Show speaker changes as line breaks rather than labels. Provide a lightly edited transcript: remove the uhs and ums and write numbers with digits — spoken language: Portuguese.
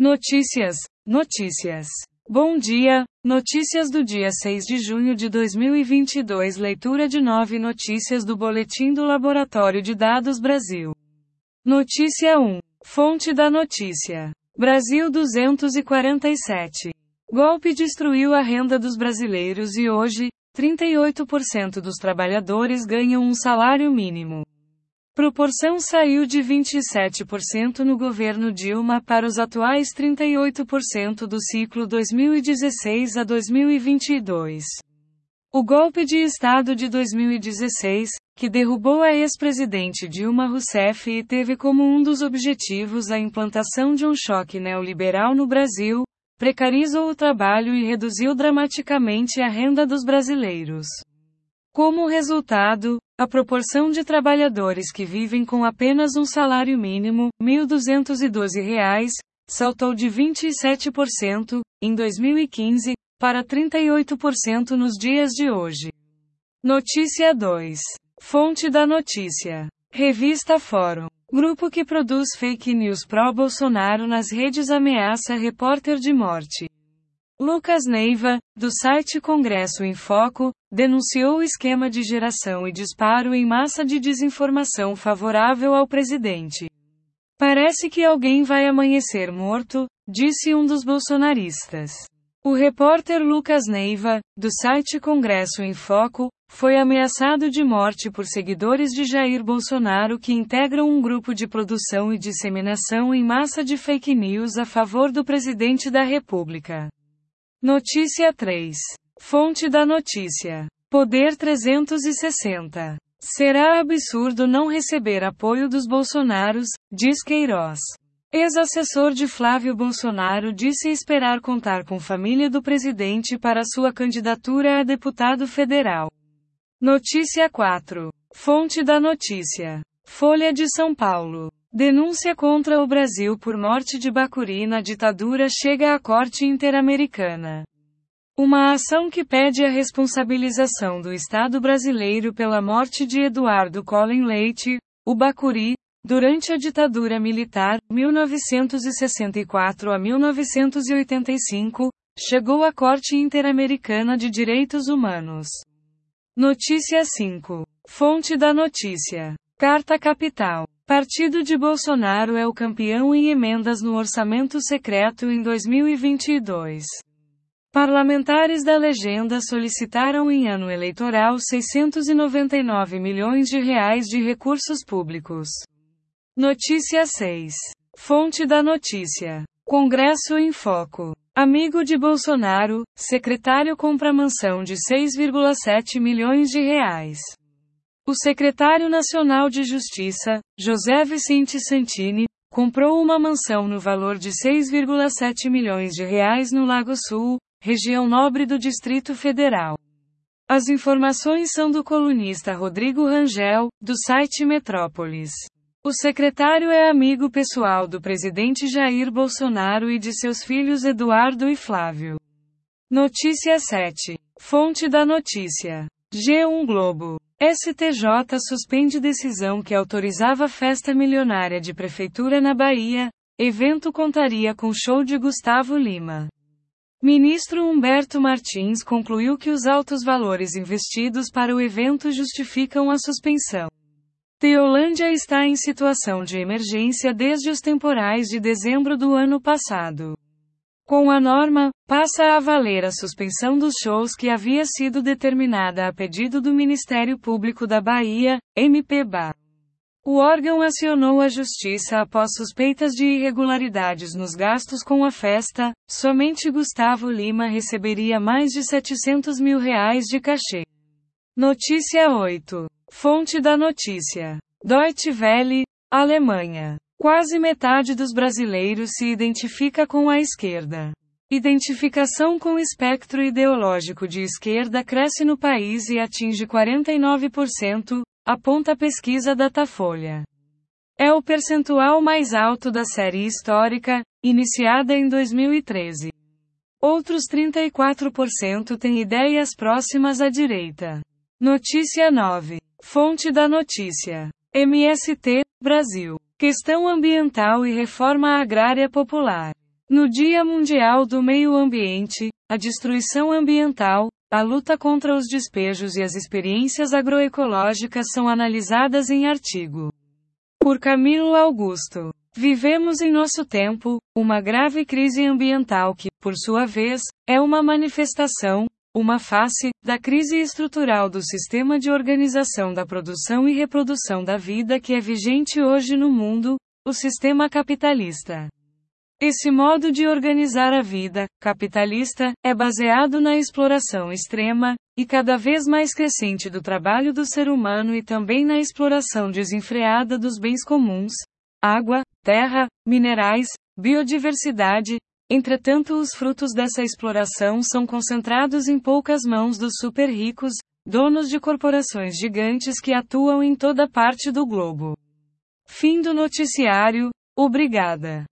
Notícias. Bom dia, notícias do dia 6 de junho de 2022. Leitura de 9 notícias do Boletim do Laboratório de Dados Brasil. Notícia 1. Fonte da notícia. Brasil 247. Golpe destruiu a renda dos brasileiros e hoje, 38% dos trabalhadores ganham um salário mínimo. Proporção saiu de 27% no governo Dilma para os atuais 38% do ciclo 2016 a 2022. O golpe de Estado de 2016, que derrubou a ex-presidente Dilma Rousseff e teve como um dos objetivos a implantação de um choque neoliberal no Brasil, precarizou o trabalho e reduziu dramaticamente a renda dos brasileiros. Como resultado, a proporção de trabalhadores que vivem com apenas um salário mínimo, R$ 1.212, saltou de 27%, em 2015, para 38% nos dias de hoje. Notícia 2. Fonte da notícia. Revista Fórum. Grupo que produz fake news pró-Bolsonaro nas redes ameaça repórter de morte. Lucas Neiva, do site Congresso em Foco, denunciou o esquema de geração e disparo em massa de desinformação favorável ao presidente. Parece que alguém vai amanhecer morto, disse um dos bolsonaristas. O repórter Lucas Neiva, do site Congresso em Foco, foi ameaçado de morte por seguidores de Jair Bolsonaro que integram um grupo de produção e disseminação em massa de fake news a favor do presidente da República. Notícia 3. Fonte da notícia. Poder 360. Será absurdo não receber apoio dos Bolsonaros, diz Queiroz. Ex-assessor de Flávio Bolsonaro disse esperar contar com família do presidente para sua candidatura a deputado federal. Notícia 4. Fonte da notícia. Folha de São Paulo. Denúncia contra o Brasil por morte de Bacuri na ditadura chega à Corte Interamericana. Uma ação que pede a responsabilização do Estado brasileiro pela morte de Eduardo Collin Leite, o Bacuri, durante a ditadura militar, 1964 a 1985, chegou à Corte Interamericana de Direitos Humanos. Notícia 5. Fonte da notícia. Carta Capital. Partido de Bolsonaro é o campeão em emendas no orçamento secreto em 2022. Parlamentares da legenda solicitaram em ano eleitoral 699 milhões de reais de recursos públicos. Notícia 6. Fonte da notícia. Congresso em Foco. Amigo de Bolsonaro, secretário compra mansão de 6,7 milhões de reais. O secretário nacional de Justiça, José Vicente Santini, comprou uma mansão no valor de 6,7 milhões de reais no Lago Sul, região nobre do Distrito Federal. As informações são do colunista Rodrigo Rangel, do site Metrópolis. O secretário é amigo pessoal do presidente Jair Bolsonaro e de seus filhos Eduardo e Flávio. Notícia 7. Fonte da notícia. G1 Globo. STJ suspende decisão que autorizava festa milionária de prefeitura na Bahia. Evento contaria com show de Gustavo Lima. Ministro Humberto Martins concluiu que os altos valores investidos para o evento justificam a suspensão. Teolândia está em situação de emergência desde os temporais de dezembro do ano passado. Com a norma, passa a valer a suspensão dos shows que havia sido determinada a pedido do Ministério Público da Bahia, MPBA. O órgão acionou a Justiça após suspeitas de irregularidades nos gastos com a festa. Somente Gustavo Lima receberia mais de 700 mil reais de cachê. Notícia 8. Fonte da notícia. Deutsche Welle, Alemanha. Quase metade dos brasileiros se identifica com a esquerda. Identificação com o espectro ideológico de esquerda cresce no país e atinge 49%, aponta a pesquisa Datafolha. É o percentual mais alto da série histórica, iniciada em 2013. Outros 34% têm ideias próximas à direita. Notícia 9. Fonte da notícia. MST, Brasil. Questão ambiental e reforma agrária popular. No Dia Mundial do Meio Ambiente, a destruição ambiental, a luta contra os despejos e as experiências agroecológicas são analisadas em artigo. Por Camilo Augusto. Vivemos em nosso tempo uma grave crise ambiental que, por sua vez, é uma manifestação, uma face, da crise estrutural do sistema de organização da produção e reprodução da vida que é vigente hoje no mundo, o sistema capitalista. Esse modo de organizar a vida, capitalista, é baseado na exploração extrema, e cada vez mais crescente do trabalho do ser humano e também na exploração desenfreada dos bens comuns, água, terra, minerais, biodiversidade. Entretanto, os frutos dessa exploração são concentrados em poucas mãos dos super ricos, donos de corporações gigantes que atuam em toda parte do globo. Fim do noticiário. Obrigada.